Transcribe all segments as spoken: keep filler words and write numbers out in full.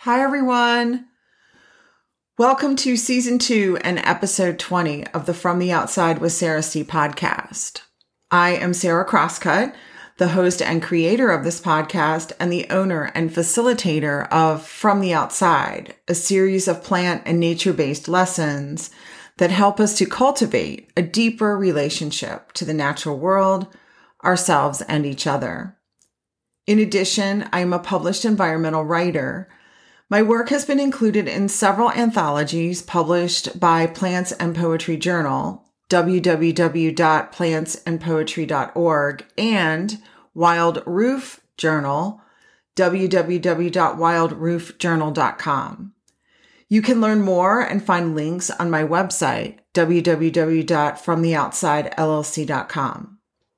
Hi, everyone. Welcome to season two and episode twenty of the From the Outside with Sarah C podcast. I am Sarah Crosscut, the host and creator of this podcast and the owner and facilitator of From the Outside, a series of plant and nature-based lessons that help us to cultivate a deeper relationship to the natural world, ourselves, and each other. In addition, I am a published environmental writer. My work has been included in several anthologies published by Plants and Poetry Journal, w w w dot plants and poetry dot org, and Wild Roof Journal, w w w dot wild roof journal dot com. You can learn more and find links on my website, w w w dot from the outside l l c dot com.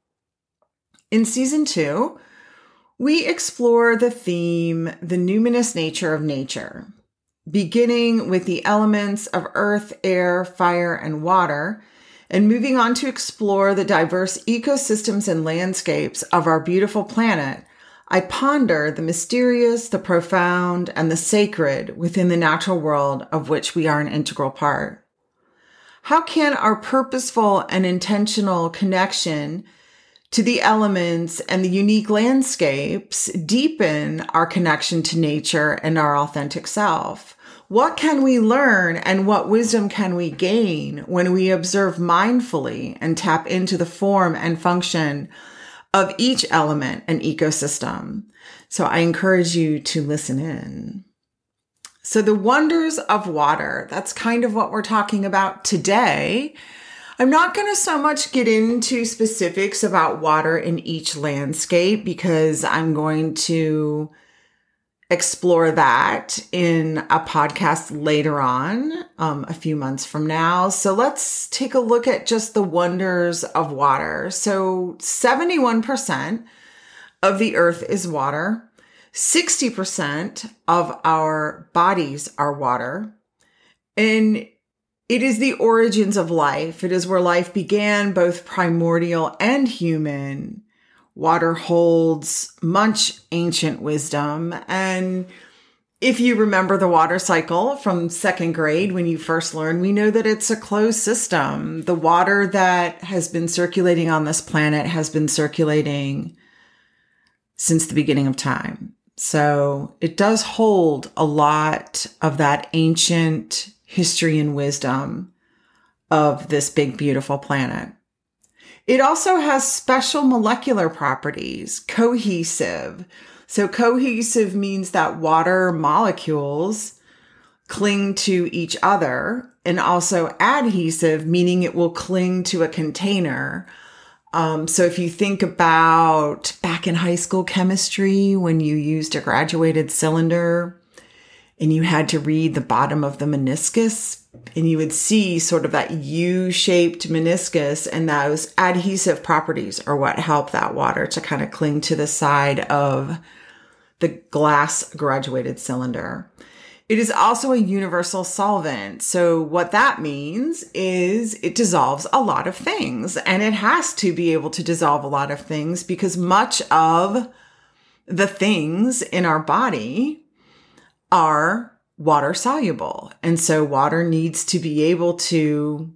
In season two, we explore the theme, the numinous nature of nature, beginning with the elements of earth, air, fire, and water, and moving on to explore the diverse ecosystems and landscapes of our beautiful planet. I ponder the mysterious, the profound, and the sacred within the natural world of which we are an integral part. How can our purposeful and intentional connection to the elements and the unique landscapes deepen our connection to nature and our authentic self? What can we learn and what wisdom can we gain when we observe mindfully and tap into the form and function of each element and ecosystem? So I encourage you to listen in. So the wonders of water, that's kind of what we're talking about today. I'm not going to so much get into specifics about water in each landscape because I'm going to explore that in a podcast later on, um, a few months from now. So let's take a look at just the wonders of water. So seventy-one percent of the earth is water. sixty percent of our bodies are water. And it is the origins of life. It is where life began, both primordial and human. Water holds much ancient wisdom. And if you remember the water cycle from second grade, when you first learned, we know that it's a closed system. The water that has been circulating on this planet has been circulating since the beginning of time. So it does hold a lot of that ancient history and wisdom of this big, beautiful planet. It also has special molecular properties, cohesive. So cohesive means that water molecules cling to each other, and also adhesive, meaning it will cling to a container. Um, so if you think about back in high school chemistry, when you used a graduated cylinder, and you had to read the bottom of the meniscus, and you would see sort of that U-shaped meniscus, and those adhesive properties are what help that water to kind of cling to the side of the glass graduated cylinder. It is also a universal solvent. So what that means is it dissolves a lot of things, and it has to be able to dissolve a lot of things because much of the things in our body are water soluble. And so water needs to be able to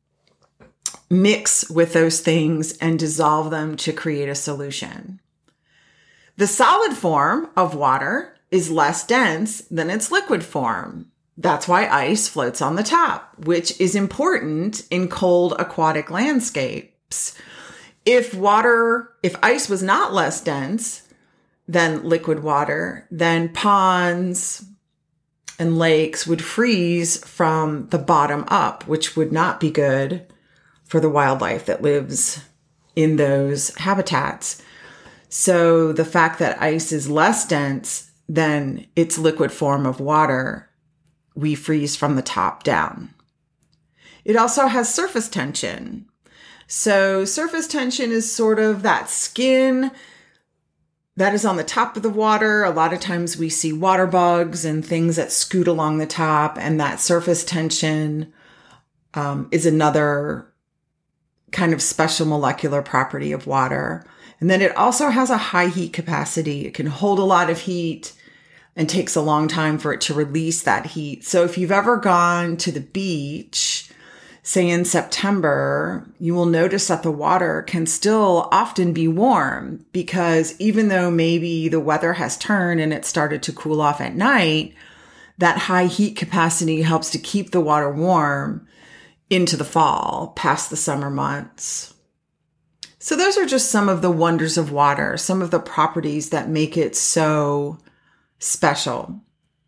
mix with those things and dissolve them to create a solution. The solid form of water is less dense than its liquid form. That's why ice floats on the top, which is important in cold aquatic landscapes. If water, if ice was not less dense than liquid water, then ponds and lakes would freeze from the bottom up, which would not be good for the wildlife that lives in those habitats. So the fact that ice is less dense than its liquid form of water, we freeze from the top down. It also has surface tension. So surface tension is sort of that skin that is on the top of the water. A lot of times we see water bugs and things that scoot along the top, and that surface tension um, is another kind of special molecular property of water. And then it also has a high heat capacity. It can hold a lot of heat and takes a long time for it to release that heat. So if you've ever gone to the beach, say in September, you will notice that the water can still often be warm, because even though maybe the weather has turned and it started to cool off at night, that high heat capacity helps to keep the water warm into the fall, past the summer months. So those are just some of the wonders of water, some of the properties that make it so special.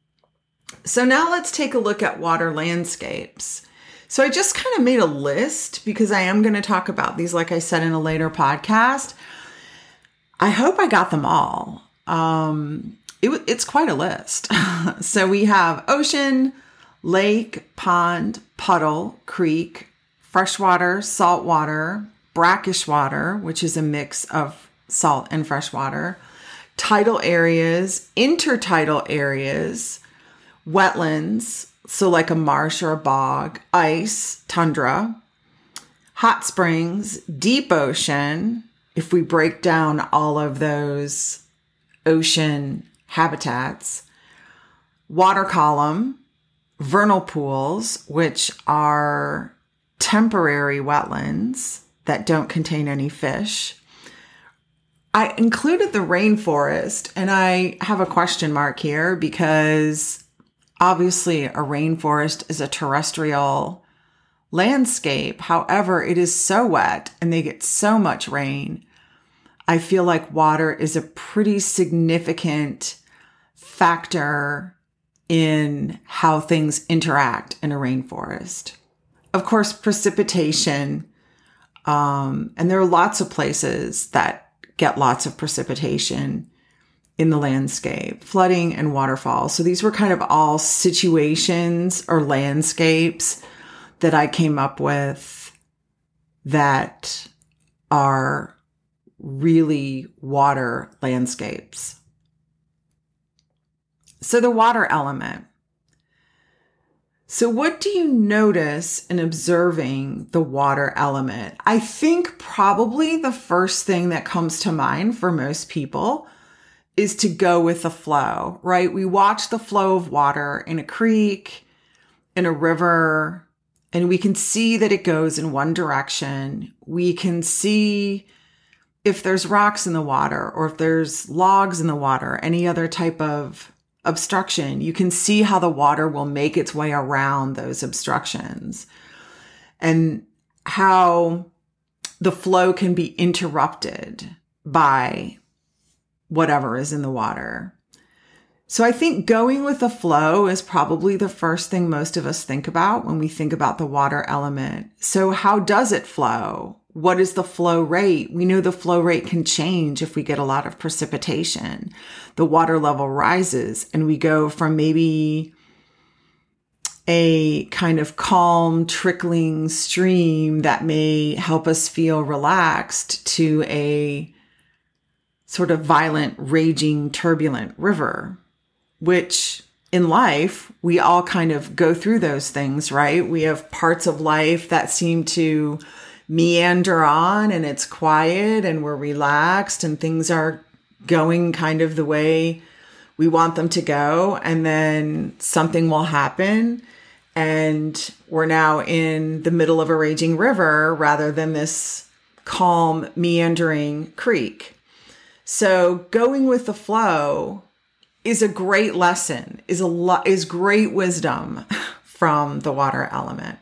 So now let's take a look at water landscapes. So I just kind of made a list because I am going to talk about these, like I said, in a later podcast. I hope I got them all. Um, it, it's quite a list. So we have ocean, lake, pond, puddle, creek, freshwater, saltwater, brackish water, which is a mix of salt and freshwater, tidal areas, intertidal areas, wetlands, so like a marsh or a bog, ice, tundra, hot springs, deep ocean, if we break down all of those ocean habitats, water column, vernal pools, which are temporary wetlands that don't contain any fish. I included the rainforest, and I have a question mark here because obviously a rainforest is a terrestrial landscape. However, it is so wet and they get so much rain. I feel like water is a pretty significant factor in how things interact in a rainforest. Of course, precipitation, um, and there are lots of places that get lots of precipitation in the landscape, flooding and waterfalls. So these were kind of all situations or landscapes that I came up with that are really water landscapes. So the water element. So what do you notice in observing the water element? I think probably the first thing that comes to mind for most people is to go with the flow, right? We watch the flow of water in a creek, in a river, and we can see that it goes in one direction. We can see if there's rocks in the water or if there's logs in the water, any other type of obstruction. You can see how the water will make its way around those obstructions and how the flow can be interrupted by whatever is in the water. So I think going with the flow is probably the first thing most of us think about when we think about the water element. So how does it flow? What is the flow rate? We know the flow rate can change if we get a lot of precipitation. The water level rises and we go from maybe a kind of calm, trickling stream that may help us feel relaxed to a sort of violent, raging, turbulent river, which in life, we all kind of go through those things, right? We have parts of life that seem to meander on and it's quiet and we're relaxed and things are going kind of the way we want them to go. And then something will happen and we're now in the middle of a raging river rather than this calm, meandering creek. So going with the flow is a great lesson, is a lot, is great wisdom from the water element.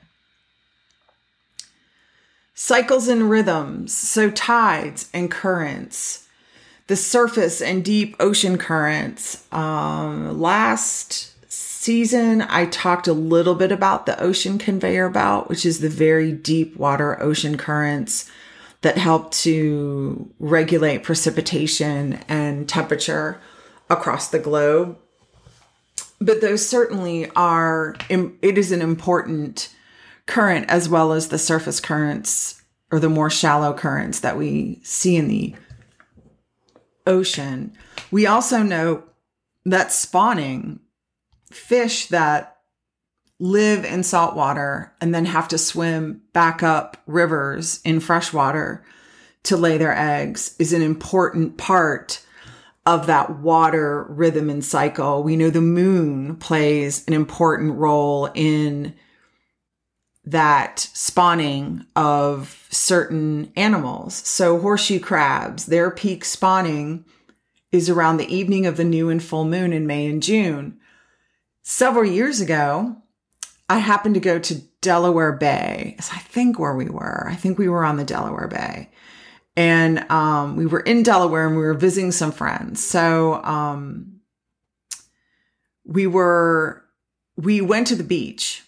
Cycles and rhythms, so tides and currents, the surface and deep ocean currents. Um, last season, I talked a little bit about the ocean conveyor belt, which is the very deep water ocean currents that help to regulate precipitation and temperature across the globe. But those certainly are, it is an important current as well as the surface currents or the more shallow currents that we see in the ocean. We also know that spawning fish that live in salt water and then have to swim back up rivers in fresh water to lay their eggs is an important part of that water rhythm and cycle. We know the moon plays an important role in that spawning of certain animals. So horseshoe crabs, their peak spawning is around the evening of the new and full moon in May and June. Several years ago, I happened to go to Delaware Bay. I think where we were. I think we were on the Delaware Bay. And um, we were in Delaware and we were visiting some friends. So um, we were, we went to the beach.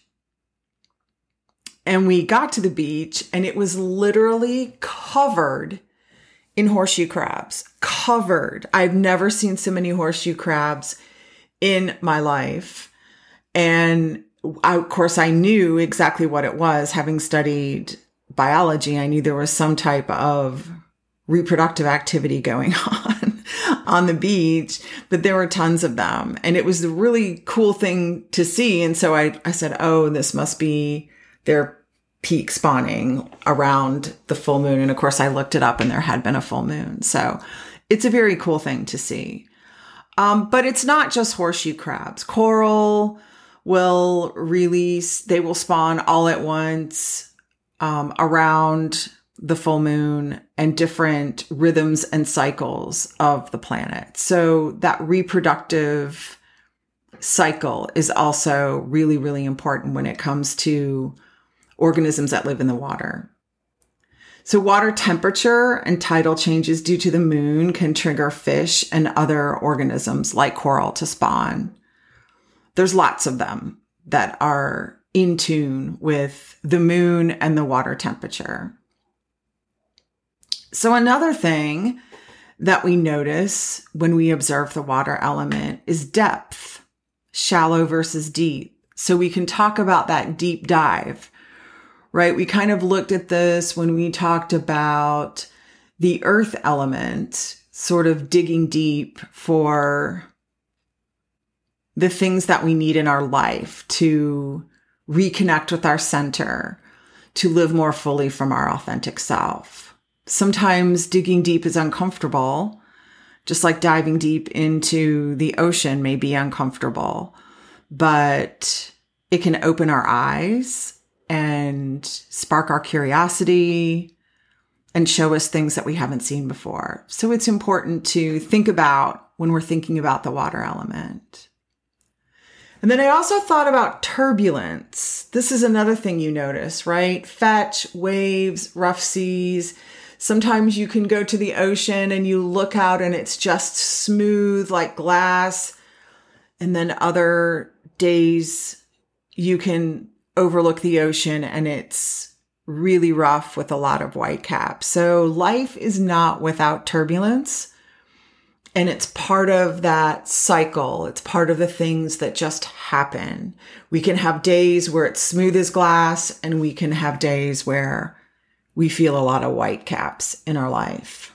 And we got to the beach and it was literally covered in horseshoe crabs. Covered. I've never seen so many horseshoe crabs in my life. And I, of course, I knew exactly what it was. Having studied biology, I knew there was some type of reproductive activity going on on the beach, but there were tons of them. And it was a really cool thing to see. And so I, I said, oh, this must be their peak spawning around the full moon. And of course, I looked it up and there had been a full moon. So it's a very cool thing to see. Um, but it's not just horseshoe crabs. Coral will release, they will spawn all at once um, around the full moon and different rhythms and cycles of the planet. So that reproductive cycle is also really, really important when it comes to organisms that live in the water. So water temperature and tidal changes due to the moon can trigger fish and other organisms like coral to spawn. There's lots of them that are in tune with the moon and the water temperature. So another thing that we notice when we observe the water element is depth, shallow versus deep. So we can talk about that deep dive, right? We kind of looked at this when we talked about the earth element, sort of digging deep for the things that we need in our life to reconnect with our center, to live more fully from our authentic self. Sometimes digging deep is uncomfortable, just like diving deep into the ocean may be uncomfortable, but it can open our eyes and spark our curiosity and show us things that we haven't seen before. So it's important to think about when we're thinking about the water element. And then I also thought about turbulence. This is another thing you notice, right? Fetch, waves, rough seas. Sometimes you can go to the ocean and you look out and it's just smooth like glass. And then other days you can overlook the ocean and it's really rough with a lot of white caps. So life is not without turbulence. And it's part of that cycle. It's part of the things that just happen. We can have days where it's smooth as glass, and we can have days where we feel a lot of white caps in our life.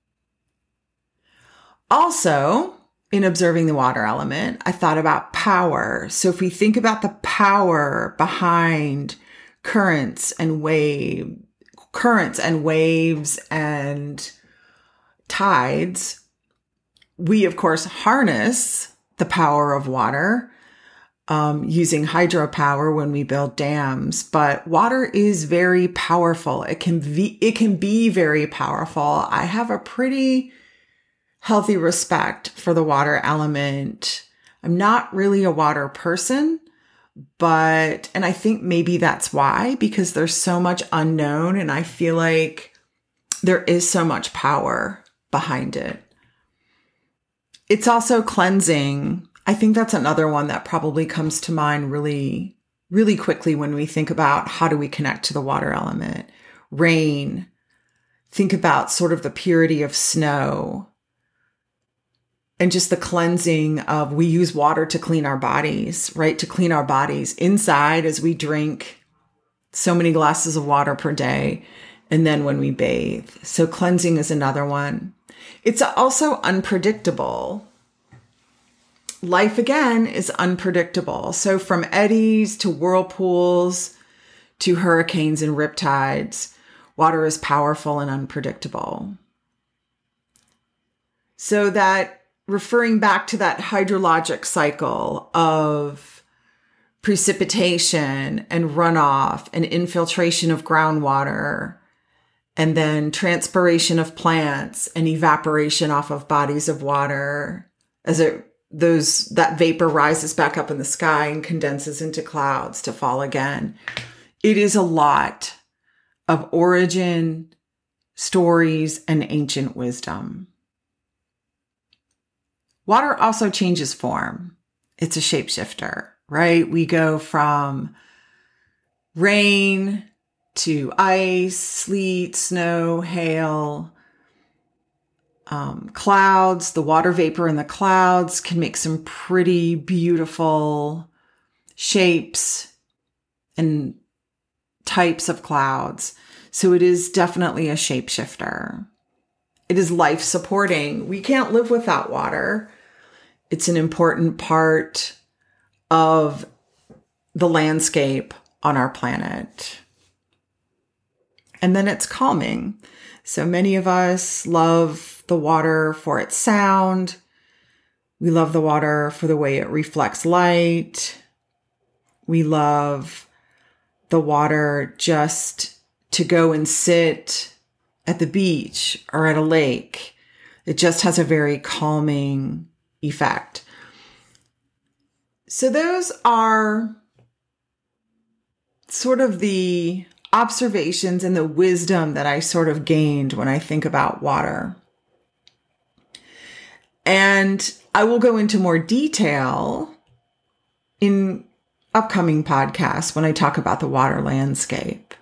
Also, in observing the water element, I thought about power. So if we think about the power behind currents and wave, currents and waves and tides, we, of course, harness the power of water um, using hydropower when we build dams. But water is very powerful. It can be, it can be very powerful. I have a pretty healthy respect for the water element. I'm not really a water person, but, and I think maybe that's why, because there's so much unknown and I feel like there is so much power behind it. It's also cleansing. I think that's another one that probably comes to mind really, really quickly when we think about how do we connect to the water element. Rain. Think about sort of the purity of snow and just the cleansing of, we use water to clean our bodies, right? To clean our bodies inside as we drink so many glasses of water per day. And then when we bathe. So cleansing is another one. It's also unpredictable. Life, again, is unpredictable. So from eddies to whirlpools to hurricanes and riptides, water is powerful and unpredictable. So that referring back to that hydrologic cycle of precipitation and runoff and infiltration of groundwater, and then transpiration of plants and evaporation off of bodies of water as it those that vapor rises back up in the sky and condenses into clouds to fall again. It is a lot of origin, stories, and ancient wisdom. Water also changes form. It's a shapeshifter, right? We go from rain to ice, sleet, snow, hail, um, clouds. The water vapor in the clouds can make some pretty beautiful shapes and types of clouds. So it is definitely a shapeshifter. It is life supporting. We can't live without water. It's an important part of the landscape on our planet. And then it's calming. So many of us love the water for its sound. We love the water for the way it reflects light. We love the water just to go and sit at the beach or at a lake. It just has a very calming effect. So those are sort of the observations and the wisdom that I sort of gained when I think about water. And I will go into more detail in upcoming podcasts when I talk about the water landscape.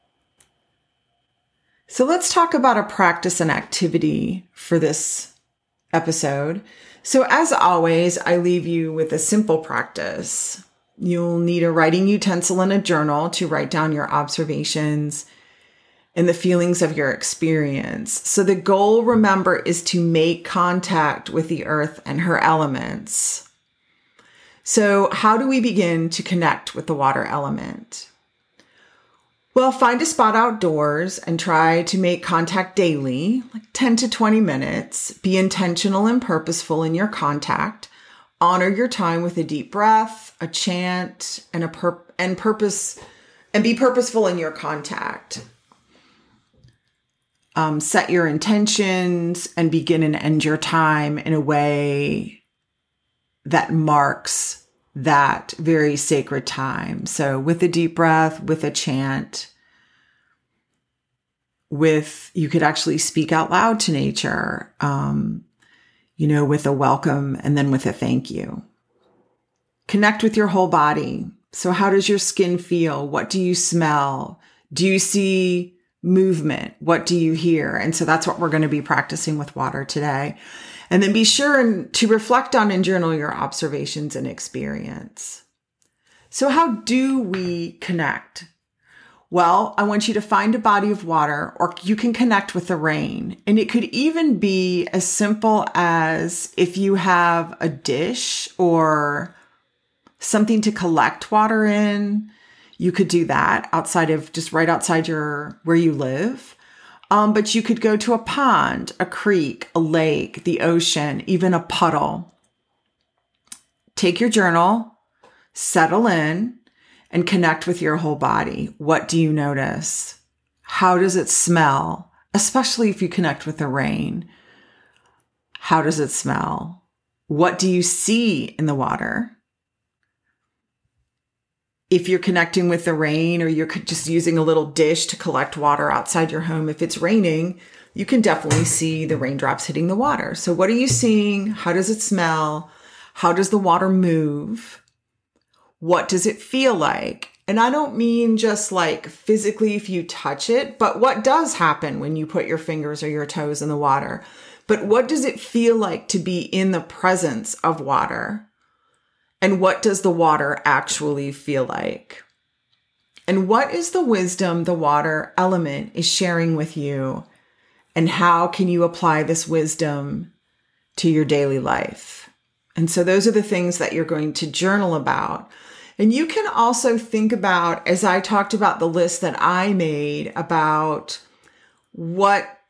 So let's talk about a practice and activity for this episode. So as always, I leave you with a simple practice. You'll need a writing utensil and a journal to write down your observations and the feelings of your experience. So the goal, remember, is to make contact with the earth and her elements. So how do we begin to connect with the water element? Well, find a spot outdoors and try to make contact daily, like ten to twenty minutes. Be intentional and purposeful in your contact. Honor your time with a deep breath, a chant, and a pur- and purpose, and be purposeful in your contact. Um, set your intentions and begin and end your time in a way that marks that very sacred time. So with a deep breath, with a chant, with, you could actually speak out loud to nature, um, you know, with a welcome and then with a thank you. Connect with your whole body. So how does your skin feel? What do you smell? Do you see movement? What do you hear? And so that's what we're going to be practicing with water today. And then be sure to reflect on and journal your observations and experience. So how do we connect? Well, I want you to find a body of water, or you can connect with the rain. And it could even be as simple as if you have a dish or something to collect water in, you could do that outside of just right outside your where you live. Um, but you could go to a pond, a creek, a lake, the ocean, even a puddle. Take your journal, settle in, and connect with your whole body. What do you notice? How does it smell? Especially if you connect with the rain. How does it smell? What do you see in the water? If you're connecting with the rain, or you're just using a little dish to collect water outside your home, if it's raining, you can definitely see the raindrops hitting the water. So what are you seeing? How does it smell? How does the water move? What does it feel like? And I don't mean just like physically if you touch it, but what does happen when you put your fingers or your toes in the water? But what does it feel like to be in the presence of water? And what does the water actually feel like? And what is the wisdom the water element is sharing with you? And how can you apply this wisdom to your daily life? And so those are the things that you're going to journal about. And you can also think about, as I talked about the list that I made about what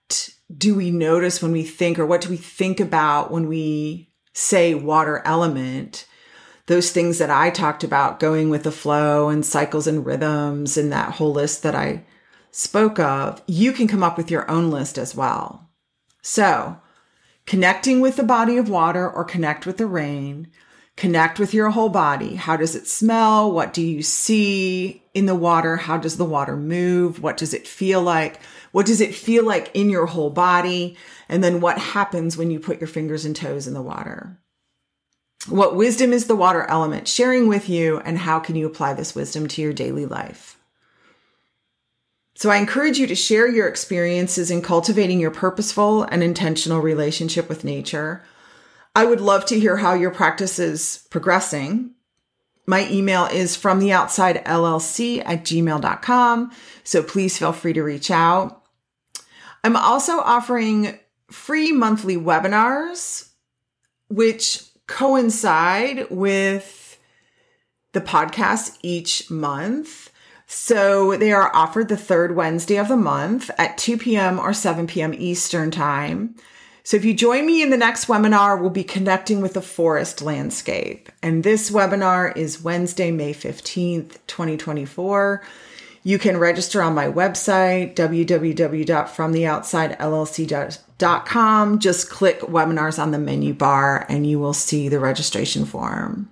do we notice when we think, or what do we think about when we say water element? Those things that I talked about, going with the flow and cycles and rhythms and that whole list that I spoke of, you can come up with your own list as well. So connecting with the body of water or connect with the rain, connect with your whole body. How does it smell? What do you see in the water? How does the water move? What does it feel like? What does it feel like in your whole body? And then what happens when you put your fingers and toes in the water? What wisdom is the water element sharing with you, and how can you apply this wisdom to your daily life? So I encourage you to share your experiences in cultivating your purposeful and intentional relationship with nature. I would love to hear how your practice is progressing. My email is fromtheoutsideLLC at gmail dot com, so please feel free to reach out. I'm also offering free monthly webinars, which coincide with the podcast each month. So they are offered the third Wednesday of the month at two p.m. or seven p.m. Eastern time. So if you join me in the next webinar, we'll be connecting with the forest landscape. And this webinar is Wednesday, May fifteenth, twenty twenty-four. You can register on my website, w w w dot from the outside L L C dot com. Just click webinars on the menu bar and you will see the registration form.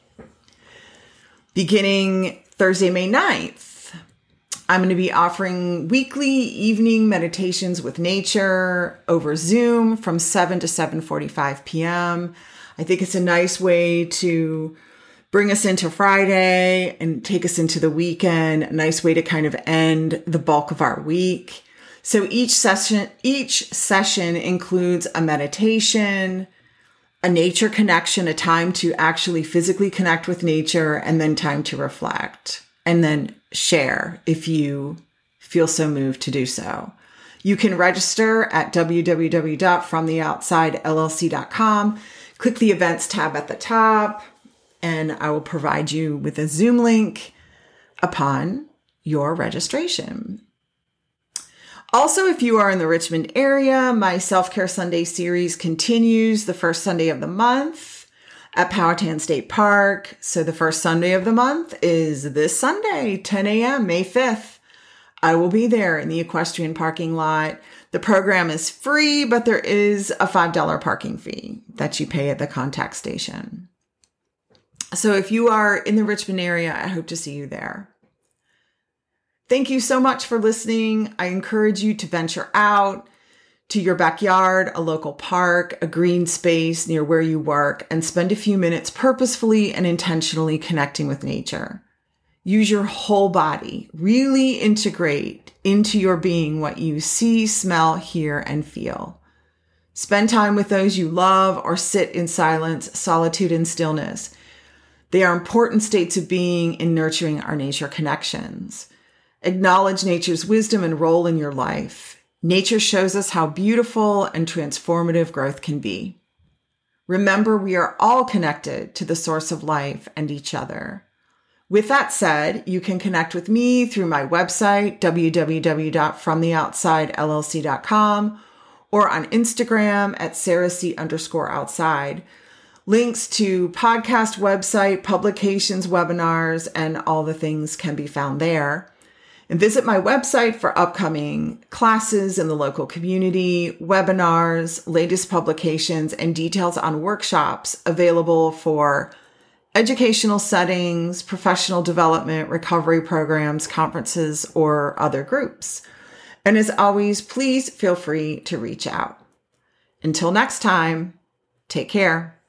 Beginning Thursday, May ninth, I'm going to be offering weekly evening meditations with nature over Zoom from seven to seven forty-five p.m. I think it's a nice way to bring us into Friday and take us into the weekend. A nice way to kind of end the bulk of our week. So each session, each session includes a meditation, a nature connection, a time to actually physically connect with nature, and then time to reflect, and then share if you feel so moved to do so. You can register at w w w dot from the outside L L C dot com. Click the events tab at the top, and I will provide you with a Zoom link upon your registration. Also, if you are in the Richmond area, my Self-Care Sunday series continues the first Sunday of the month at Powhatan State Park. So the first Sunday of the month is this Sunday, ten a.m., May fifth. I will be there in the equestrian parking lot. The program is free, but there is a five dollars parking fee that you pay at the contact station. So if you are in the Richmond area, I hope to see you there. Thank you so much for listening. I encourage you to venture out to your backyard, a local park, a green space near where you work, and spend a few minutes purposefully and intentionally connecting with nature. Use your whole body. Really integrate into your being what you see, smell, hear, and feel. Spend time with those you love or sit in silence, solitude, and stillness. They are important states of being in nurturing our nature connections. Acknowledge nature's wisdom and role in your life. Nature shows us how beautiful and transformative growth can be. Remember, we are all connected to the source of life and each other. With that said, you can connect with me through my website, w w w dot from the outside L L C dot com, or on Instagram at sarahc underscore outside. Links to podcast, website, publications, webinars, and all the things can be found there. And visit my website for upcoming classes in the local community, webinars, latest publications, and details on workshops available for educational settings, professional development, recovery programs, conferences, or other groups. And as always, please feel free to reach out. Until next time, take care.